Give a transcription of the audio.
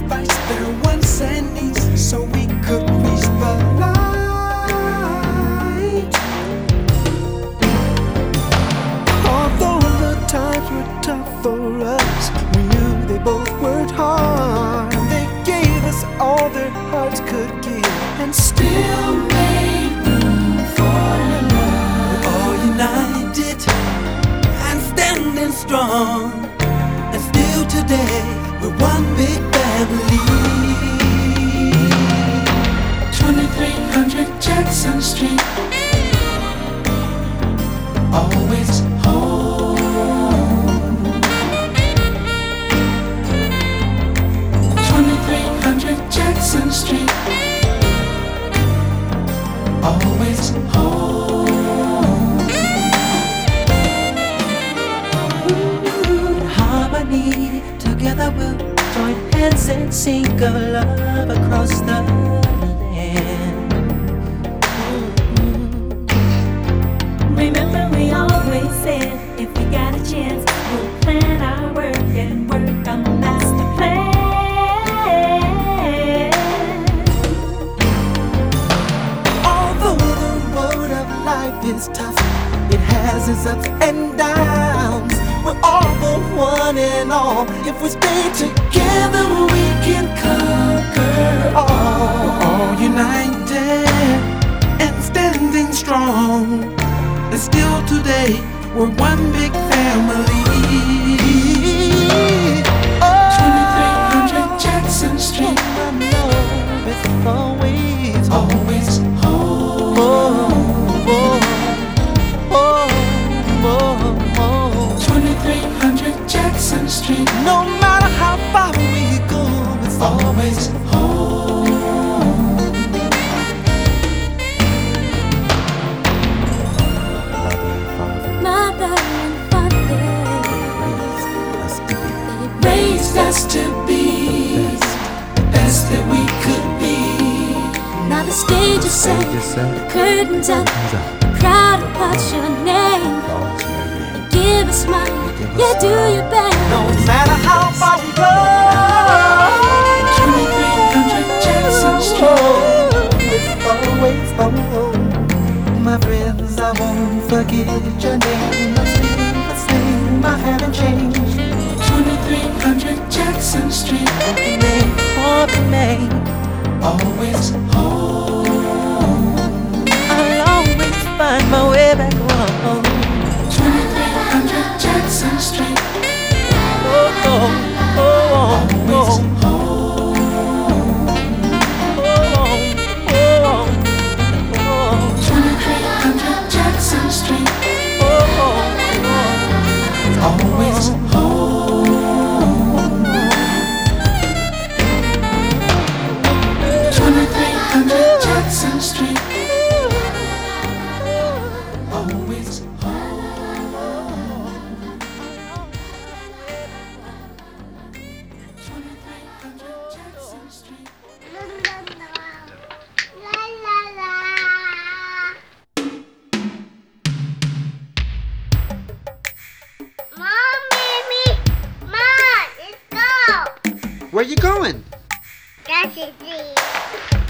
sacrifice their wants and needs so we could reach the light. Although the times were tough for us, we knew they both worked hard. They gave us all their hearts could give and still made room for love. We're all united and standing strong, and still today we're one big family. 2300 Jackson Street, always home. 2300 Jackson Street, always home. Harmony, together we'll join hands and sing of love across the land. Remember we always said if we got a chance, we'll plan our work and work on the master plan. Although the road of life is tough, it has its ups and downs. We're all the one and all. If we stay together, we can conquer all. We're all united and standing strong, and still today we're one big family. 2300 Jackson Street, my love is always home. 2300 Jackson Street, no matter how far we go, it's always home. Mother and father, They raised us to be the best that we could be. now the stage is set, the curtains up, the crowd will watch your name. Give a smile, yeah, do your best. No matter how far we go, 2300 Jackson Street, it's always home. My friends, I won't forget your name. I'm still the same, I haven't changed. 2300 Jackson Street, always home. I'll always find my way back home. 2300 Jackson Street, always home. 2300 Jackson Street, always home. 2300 Jackson Street, always home. 2300 Jackson Street. Where you going? That's it.